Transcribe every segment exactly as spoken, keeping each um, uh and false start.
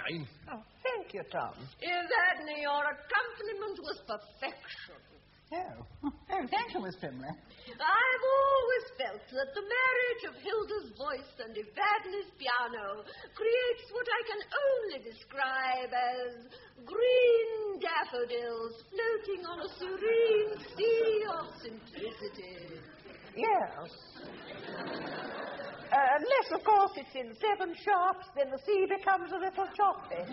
name. Oh, thank you, Tom. Evadne, your accompaniment was perfection. Oh. Oh, thank you, Miss Primley. I've always felt that the marriage of Hilda's voice and Evadne's piano creates what I can only describe as green daffodils floating on a serene sea of simplicity. Yes. Uh, unless, of course, it's in seven sharps, then the sea becomes a little choppy.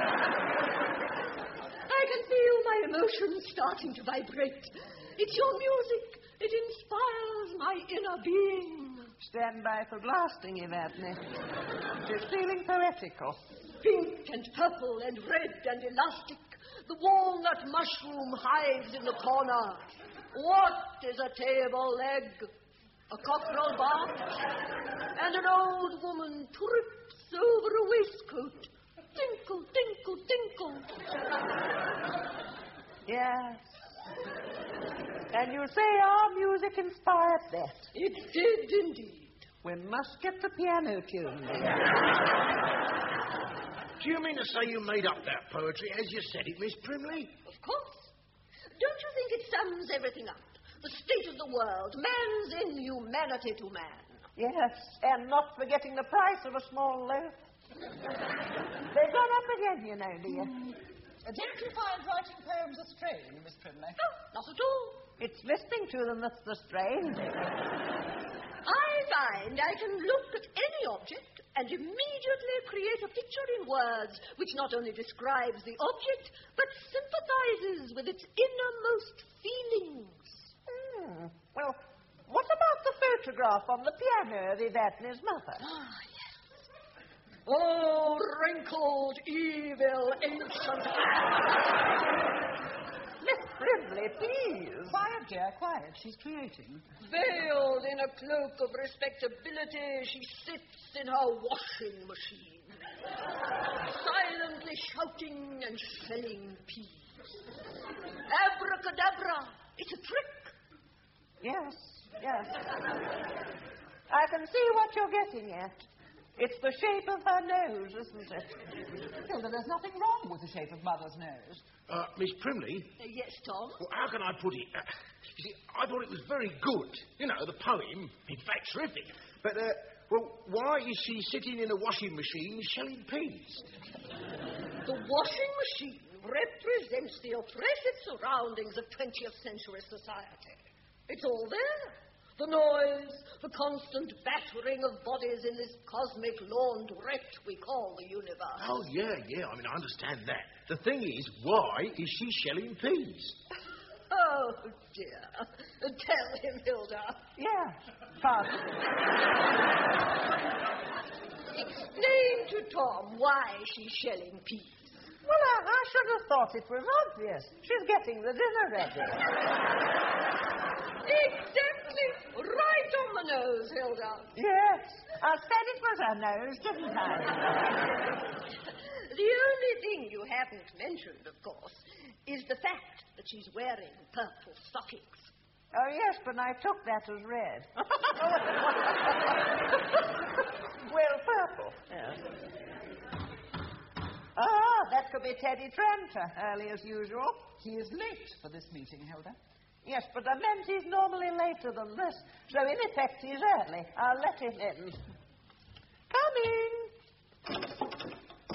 I can feel my emotions starting to vibrate. It's your music. It inspires my inner being. Stand by for blasting, Evadne. She's feeling poetical. Pink and purple and red and elastic. The walnut mushroom hides in the corner. What is a table leg? A cockerel bark? And an old woman trips over a waistcoat. Tinkle, tinkle, tinkle. Yes. And you say our music inspired that? It did indeed. We must get the piano tuned. Do you mean to say you made up that poetry as you said it, Miss Primley? Of course. Don't you think it sums everything up? The state of the world, man's inhumanity to man. Yes, and not forgetting the price of a small loaf. They've gone up again, you know, dear. Mm. Uh, don't you find writing poems a strain, Miss Primley? No, not at all. It's listening to them that's the strain. I find I can look at any object and immediately create a picture in words which not only describes the object, but sympathizes with its innermost feelings. Hmm. Well, what about the photograph on the piano of Evadne's mother? Ah, yes. Oh, wrinkled, evil, ancient... Miss Primley, please. Quiet, dear, quiet. She's creating. Veiled in a cloak of respectability, she sits in her washing machine, silently shouting and shelling peas. Abracadabra, it's a trick. Yes, yes. I can see what you're getting at. It's the shape of her nose, isn't it? Hilda, there's nothing wrong with the shape of Mother's nose. Uh, Miss Primley? Uh, yes, Tom? Well, how can I put it? Uh, you see, I thought it was very good. You know, the poem, in fact, terrific. But, uh, well, why is she sitting in a washing machine shelling peas? The washing machine represents the oppressive surroundings of twentieth century society. It's all there. The noise, the constant battering of bodies in this cosmic laundrette we call the universe. Oh, yeah, yeah, I mean, I understand that. The thing is, why is she shelling peas? Oh, dear. Tell him, Hilda. Yeah, pardon. Explain to Tom why she's shelling peas. Well, I, I should have thought it was obvious. She's getting the dinner ready. Exactly. Right on the nose, Hilda. Yes. I said it was her nose, didn't I? The only thing you haven't mentioned, of course, is the fact that she's wearing purple stockings. Oh, yes, but I took that as red. Well, purple. Yes. Ah, that could be Teddy Tranter, early as usual. He is late for this meeting, Hilda. Yes, but I meant he's normally later than this, so in effect he's early. I'll let him in. Coming.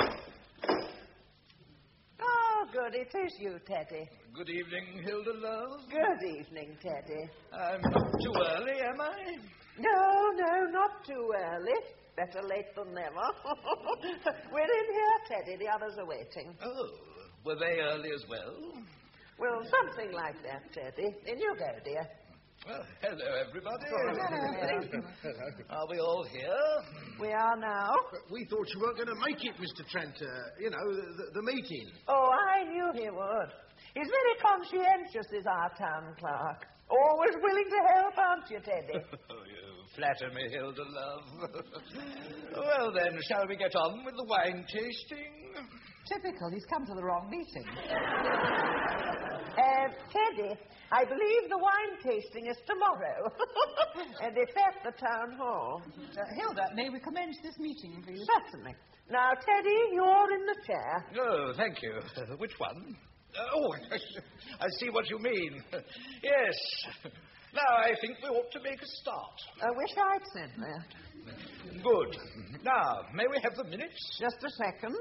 Oh, good, it is you, Teddy. Good evening, Hilda, love. Good evening, Teddy. I'm not too early, am I? No, no, not too early. Better late than never. We're in here, Teddy. The others are waiting. Oh, were they early as well? Well, something like that, Teddy. In you go, dear. Well, hello, everybody. Hello. Are we all here? We are now. But we thought you weren't going to make it, Mister Tranter. You know, the, the meeting. Oh, I knew he would. He's very conscientious, is our town clerk. Always willing to help, aren't you, Teddy? Oh, you flatter me, Hilda, love. Well, then, shall we get on with the wine tasting? Typical. He's come to the wrong meeting. Uh, Teddy, I believe the wine tasting is tomorrow. And it's at the town hall. Uh, Hilda, may we commence this meeting, please? Certainly. Now, Teddy, you're in the chair. Oh, thank you. Uh, which one? Uh, oh, I see what you mean. Yes. Now, I think we ought to make a start. I wish I'd said that. Good. Now, may we have the minutes? Just a second.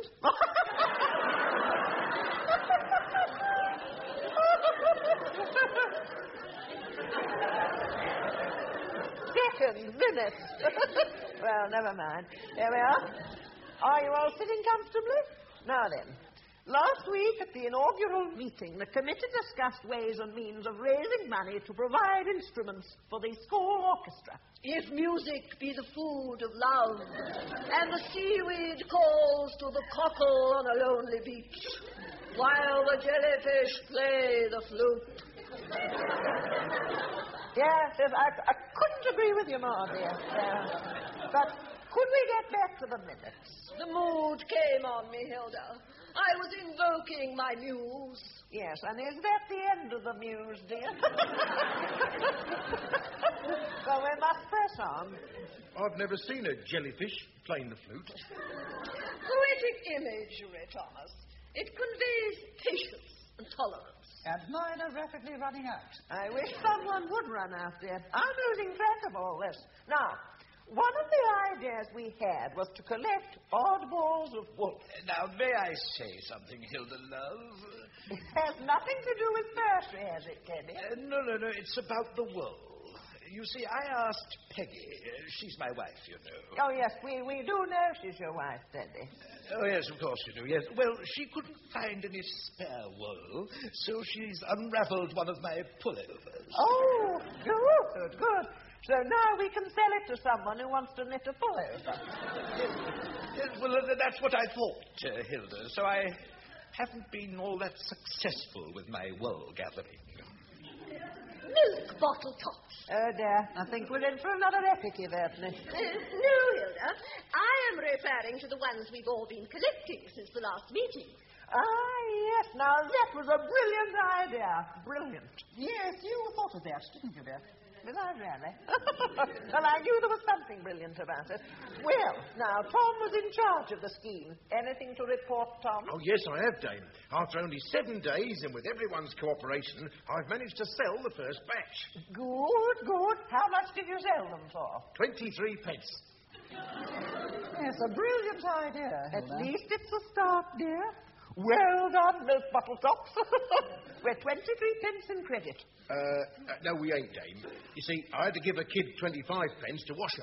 Second, minutes. Well, never mind. There we are. Are you all sitting comfortably? Now then. Last week at the inaugural meeting, the committee discussed ways and means of raising money to provide instruments for the school orchestra. If music be the food of love, and the seaweed calls to the cockle on a lonely beach, while the jellyfish play the flute. Yes, yes, I, I couldn't agree with you more, dear. Yeah. But could we get back to the minutes? The mood came on me, Hilda. I was invoking my muse. Yes, and is that the end of the muse, dear? So we must press on. I've never seen a jellyfish playing the flute. Poetic imagery, Thomas. It conveys patience and tolerance. And mine are rapidly running out. I wish someone would run out, dear. I'm losing track of all this. Now, one of the ideas we had was to collect odd balls of wool. Now, may I say something, Hilda, love? It has nothing to do with poetry, has it, Teddy? Uh, no, no, no, it's about the wool. You see, I asked Peggy. Uh, she's my wife, you know. Oh, yes, we, we do know she's your wife, Teddy. Oh, yes, of course you do, yes. Well, she couldn't find any spare wool, so she's unraveled one of my pullovers. Oh, good, good. So now we can sell it to someone who wants to knit a pullover. Yes, yes, well, uh, that's what I thought, uh, Hilda, so I haven't been all that successful with my wool gathering. Milk bottle tops. Oh, dear. I think we're in for another epic event. Uh, no, Hilda. I am referring to the ones we've all been collecting since the last meeting. Ah, yes. Now, that was a brilliant idea. Brilliant. Yes, you thought of that, didn't you, dear? Did I really? Well, I knew there was something brilliant about it. Well, now, Tom was in charge of the scheme. Anything to report, Tom? Oh, yes, I have, Dame. After only seven days and with everyone's cooperation, I've managed to sell the first batch. Good, good. How much did you sell them for? Twenty-three pence. Yes, a brilliant idea, At Hilda. least it's a start, dear. Well done, milk bottle tops. We're twenty-three pence in credit. Uh, uh, no, we ain't, Dame. You see, I had to give a kid twenty-five pence to wash them.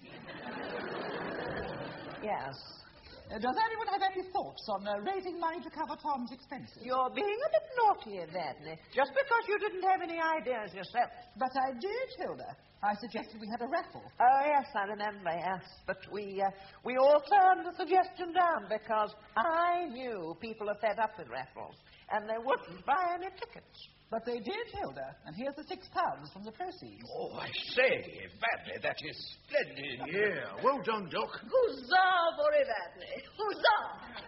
Yes. Uh, does anyone have any thoughts on uh, raising money to cover Tom's expenses? You're being a bit naughty, Evadne, just because you didn't have any ideas yourself. But I did, Hilda. I suggested we had a raffle. Oh, yes, I remember, yes. But we, uh, we all turned the suggestion down because I knew people are fed up with raffles, and they wouldn't buy any tickets. But they did, Hilda. And here's the six pounds from the proceeds. Oh, I say, Badly, that is splendid. Yeah, well done, Doc. Huzzah for Evadne. Huzzah.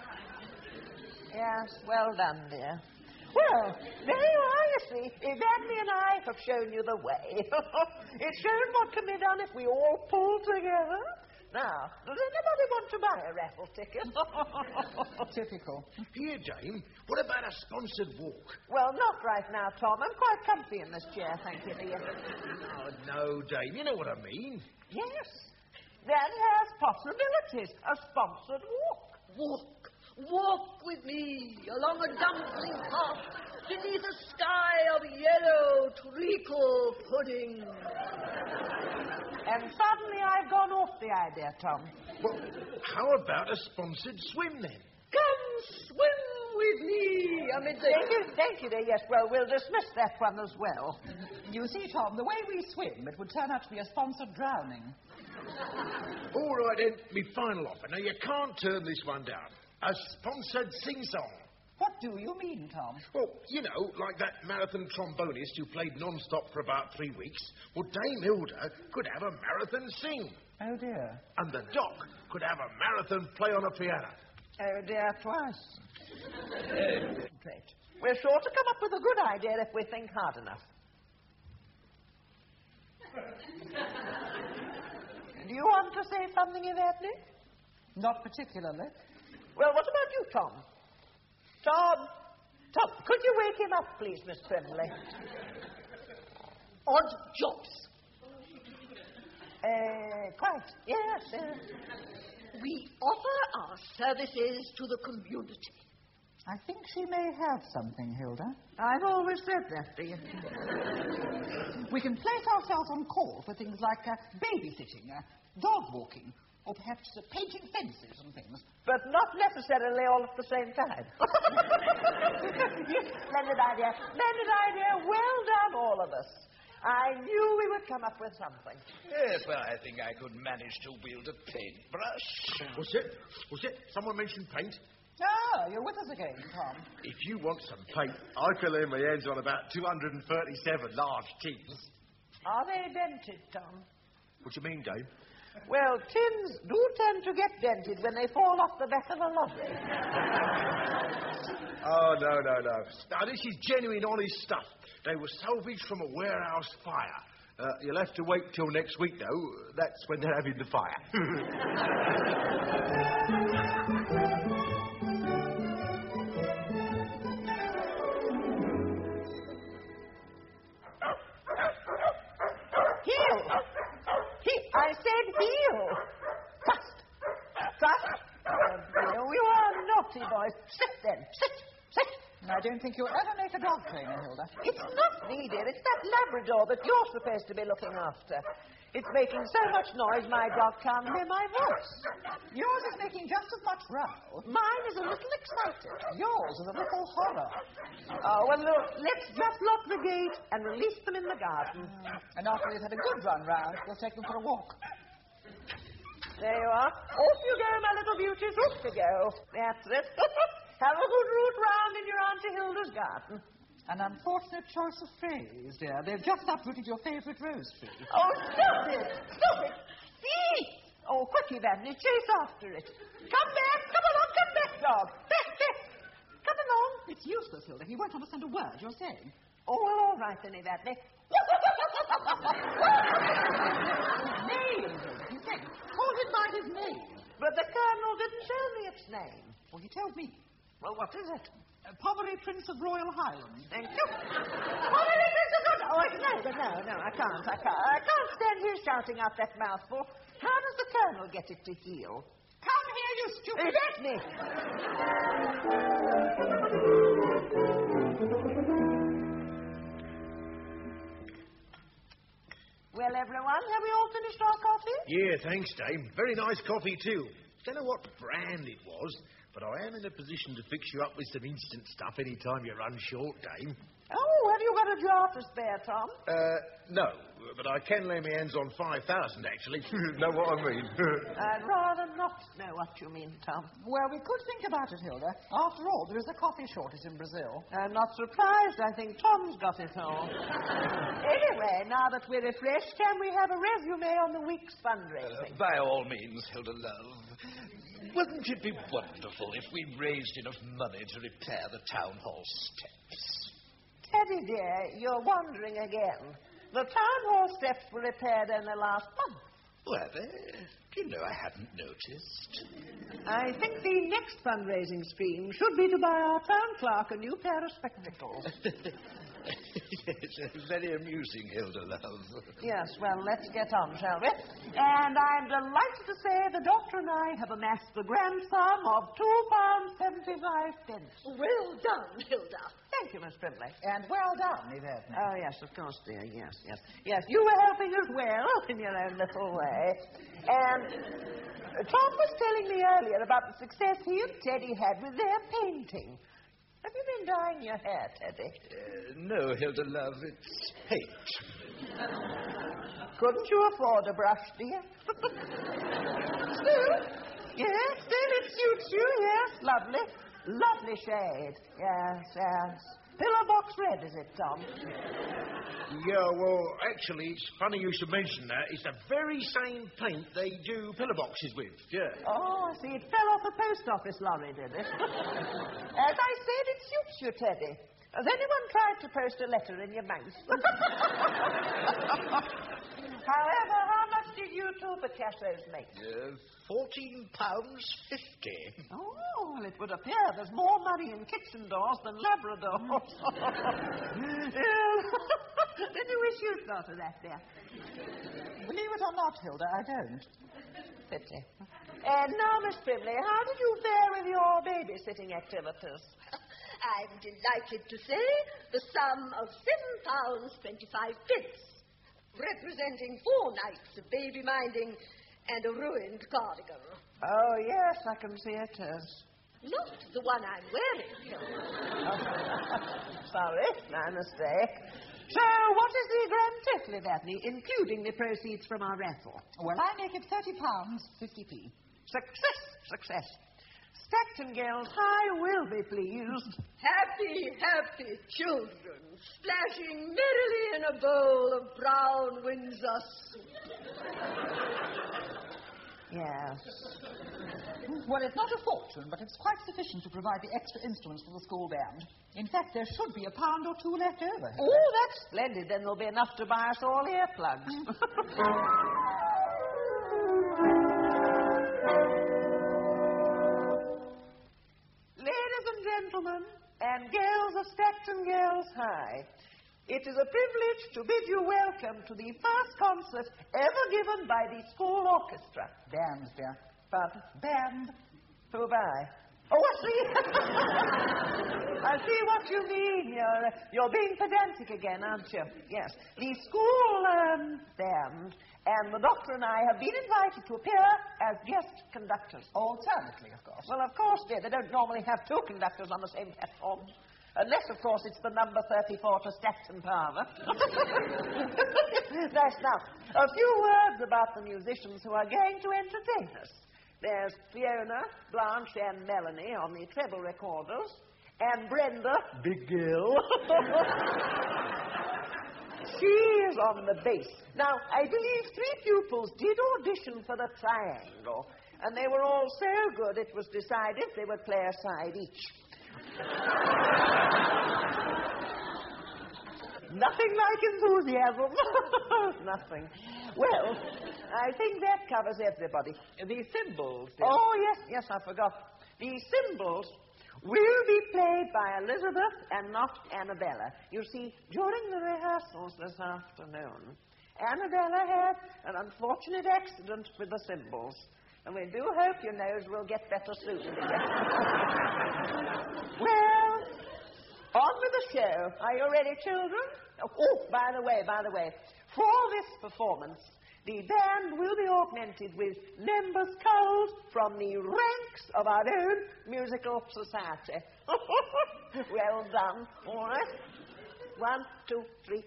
Yes, well done, dear. Well, there you are, you see. Evadne and I have shown you the way. It's shown what can be done if we all pull together. Now, does anybody want to buy a raffle ticket? Typical. Here, Dame, what about a sponsored walk? Well, not right now, Tom. I'm quite comfy in this chair, thank you, dear. Oh, no, Dame, you know what I mean. Yes, that has possibilities. A sponsored walk. Walk. Walk with me along a dumpling path beneath a sky of yellow treacle pudding. And suddenly I've gone off the idea, Tom. Well, how about a sponsored swim, then? Come swim with me amid the... Thank you, thank you, dear. Yes, well, we'll dismiss that one as well. You see, Tom, the way we swim, it would turn out to be a sponsored drowning. All right, then, me final offer. Now, you can't turn this one down. A sponsored sing-song. What do you mean, Tom? Well, you know, like that marathon trombonist who played non-stop for about three weeks. Well, Dame Hilda could have a marathon sing. Oh, dear. And the Doc could have a marathon play on a piano. Oh, dear, twice. Great. We're sure to come up with a good idea if we think hard enough. Do you want to say something, Evadne? Not particularly. Well, what about you, Tom? Tom! Tom, could you wake him up, please, Miss Primley? Odd jobs. Uh, quite. Yes, yes. We offer our services to the community. I think she may have something, Hilda. I've always said that to you. We can place ourselves on call for things like uh, babysitting, uh, dog walking, or perhaps uh, painting fences and things. But not necessarily all at the same time. Yes, splendid idea. Splendid idea. Well done, all of us. I knew we would come up with something. Yes, well, I think I could manage to wield a paintbrush. What's it? What's it? Someone mentioned paint? Ah, you're with us again, Tom. If you want some paint, I can lay my hands on about two hundred thirty-seven large tins. Are they dented, Tom? What do you mean, Dave? Well, tins do tend to get dented when they fall off the back of a lorry. Oh, no, no, no. Now, this is genuine, honest stuff. They were salvaged from a warehouse fire. Uh, you'll have to wait till next week, though. That's when they're having the fire. Heel! He, I said heel! Trust! Trust! Oh, you are naughty boys. Sit then. Sit. Sit. I don't think you'll ever make a dog trainer, Hilda. It's not me, dear. It's that Labrador that you're supposed to be looking after. It's making so much noise my dog can't hear my voice. Yours is making just as much row. Mine is a little excited. Yours is a little horror. Oh, well, look, let's just lock the gate and release them in the garden. And after they've had a good run round, we'll take them for a walk. There you are. Off you go, my little beauties. Off you go. That's it. Have a good root round in your Auntie Hilda's garden. An unfortunate choice of phrase, dear. They've just uprooted your favourite rose tree. Oh, stop it! Stop it! Eee! Oh, quick, Evadne, chase after it. Come back! Come along! Come back, dog! Back, back! Come along! It's useless, Hilda. He won't understand a word you're saying. Oh, well, all right then, Evadne. Name, Hilda, you think. Call him by his name. But the Colonel didn't tell me its name. Well, he told me. Well, what is it? Uh, Poverty Prince of Royal Highland. Thank you. Poverty Prince of Royal... Oh, no, no, no, I can't, I can't. I can't stand here shouting out that mouthful. How does the Colonel get it to heal? Come here, you stupid... Evadne! Well, everyone, have we all finished our coffee? Yeah, thanks, Dame. Very nice coffee, too. Don't know what brand it was, but I am in a position to fix you up with some instant stuff any time you run short, Dame. Oh, have you got a jar to spare, Tom? Uh, no, but I can lay my hands on five thousand, actually. Know what I mean? I'd rather not know what you mean, Tom. Well, we could think about it, Hilda. After all, there is a coffee shortage in Brazil. I'm not surprised. I think Tom's got it all. Anyway, now that we're refreshed, can we have a resume on the week's fundraising? Uh, by all means, Hilda love. Wouldn't it be wonderful if we raised enough money to repair the town hall steps? Teddy, dear, you're wandering again. The town hall steps were repaired only last month. Were they? Do you know, I hadn't noticed. I think the next fundraising scheme should be to buy our town clerk a new pair of spectacles. Yes, very amusing, Hilda love. Yes, well, let's get on, shall we? And I'm delighted to say the doctor and I have amassed the grand sum of two pounds seventy-five pence. Well done, Hilda. Thank you, Miss Primley. And well done, Evadne. Oh, yes, of course, dear. Yes, yes. Yes, you were helping as well in your own little way. And Tom was telling me earlier about the success he and Teddy had with their painting. Have you been dyeing your hair, Teddy? Uh, no, Hilda love, it's paint. Couldn't you afford a brush, dear? Still, yes, still it suits you, yes. Lovely. Lovely shade. Yes, yes. Pillar box red, is it, Tom? Yeah, well, actually, it's funny you should mention that. It's the very same paint they do pillar boxes with, yeah. Oh, I see. It fell off a post office lorry, did it? As I said, it suits you, Teddy. Has anyone tried to post a letter in your mouth? However, how much did you two Picassos make? Uh, Fourteen pounds fifty. Oh, well, it would appear there's more money in kitchen doors than Labradors. Then you wish you'd thought of that, dear. Believe it or not, Hilda, I don't. Pity. And now, Miss Primley, how did you fare with your babysitting activities? I'm delighted to say the sum of seven pounds twenty-five pence, representing four nights of baby minding and a ruined cardigan. Oh, yes, I can see it is. Not the one I'm wearing. Sorry, my mistake. So, what is the grand total, Daphne, including the proceeds from our raffle? Well, I make it thirty pounds fifty p. Success, success. Stacton Girls High will be pleased. Happy, happy children, splashing merrily in a bowl of brown Windsor soup. Yes. Well, it's not a fortune, but it's quite sufficient to provide the extra instruments for the school band. In fact, there should be a pound or two left over. Oh, that's splendid. Then there'll be enough to buy us all earplugs. Ladies and gentlemen, and girls of Stacton Girls High, it is a privilege to bid you welcome to the first concert ever given by the school orchestra. Band, dear. Pardon? Band. Who by? Oh, I see. I see what you mean. You're, uh, you're being pedantic again, aren't you? Yes. The school um, band and the doctor and I have been invited to appear as guest conductors. Alternately, of course. Well, of course, dear. They don't normally have two conductors on the same platform. Unless, of course, it's the number thirty-four to Stacton Power. That's now. A few words about the musicians who are going to entertain us. There's Fiona, Blanche, and Melanie on the treble recorders, and Brenda, Big Girl. She is on the bass. Now, I believe three pupils did audition for the triangle, and they were all so good it was decided they would play a side each. Nothing like enthusiasm. Nothing. Well, I think that covers everybody. The cymbals. Dear. Oh, yes, yes, I forgot. The cymbals will be played by Elizabeth and not Annabella. You see, during the rehearsals this afternoon, Annabella had an unfortunate accident with the cymbals. And we do hope your nose will get better soon. Well, on with the show. Are you ready, children? Oh, by the way, by the way, for this performance, the band will be augmented with members culled from the ranks of our own musical society. Well done. All right. One, two, three.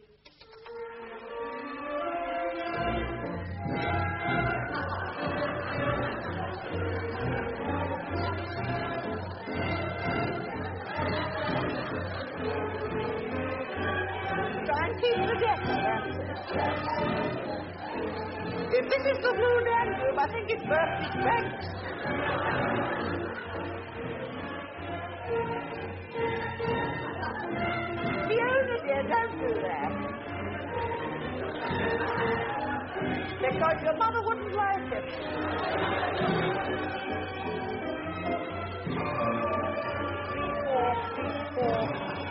If this is the Blue Danube, I think it's Berkeley Banks. Fiona, dear, don't do that. Because your mother wouldn't like it. Four,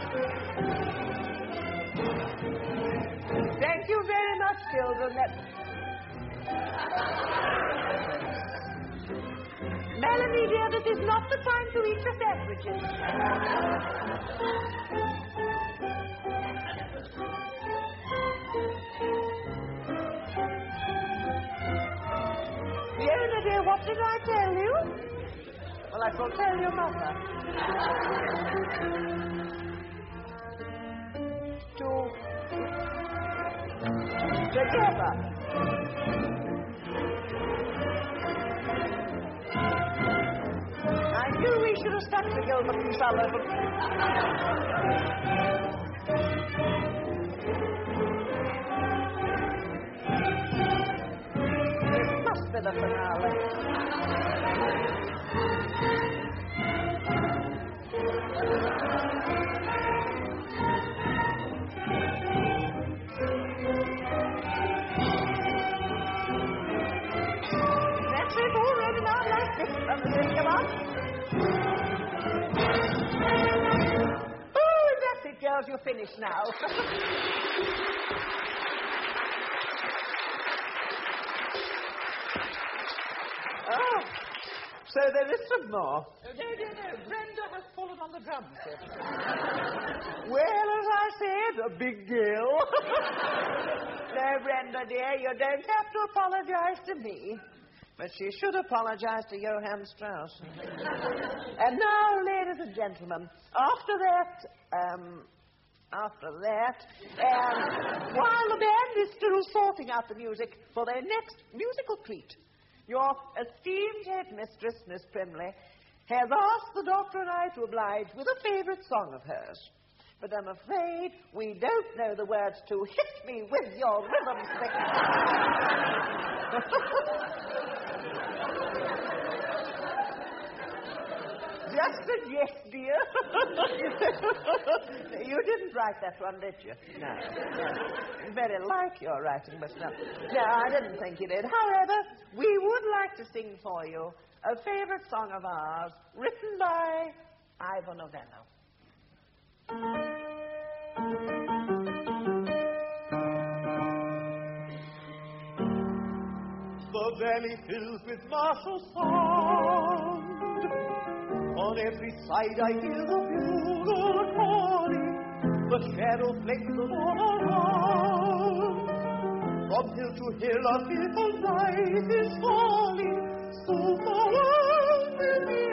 four. Thank you very much, children. That... Melanie, dear, this is not the time to eat your sandwiches. Fiona, dear, what did I tell you? Well, I shall tell your mother. Two. Together. I knew we should have stuck to Gilbert and Sullivan. you're finished now. Oh, so there is some more. No, no, no. Brenda has fallen on the drum set. Well, as I said, a big girl. No, Brenda, dear, you don't have to apologize to me. But she should apologize to Johann Strauss. And now, ladies and gentlemen, after that, um, after that, um, while the band is still sorting out the music for their next musical treat, your esteemed headmistress, Miss Primley, has asked the doctor and I to oblige with a favourite song of hers. But I'm afraid we don't know the words to Hit Me With Your Rhythm Stick. Just a yes, dear. You didn't write that one, did you? No. no. Very like your writing, but no. No, I didn't think you did. However, we would like to sing for you a favourite song of ours, written by Ivor Novello. The valley fills with martial sound. On every side I hear the bugle calling. The shadow flakes all around. From hill to hill a fearful night is falling. So far away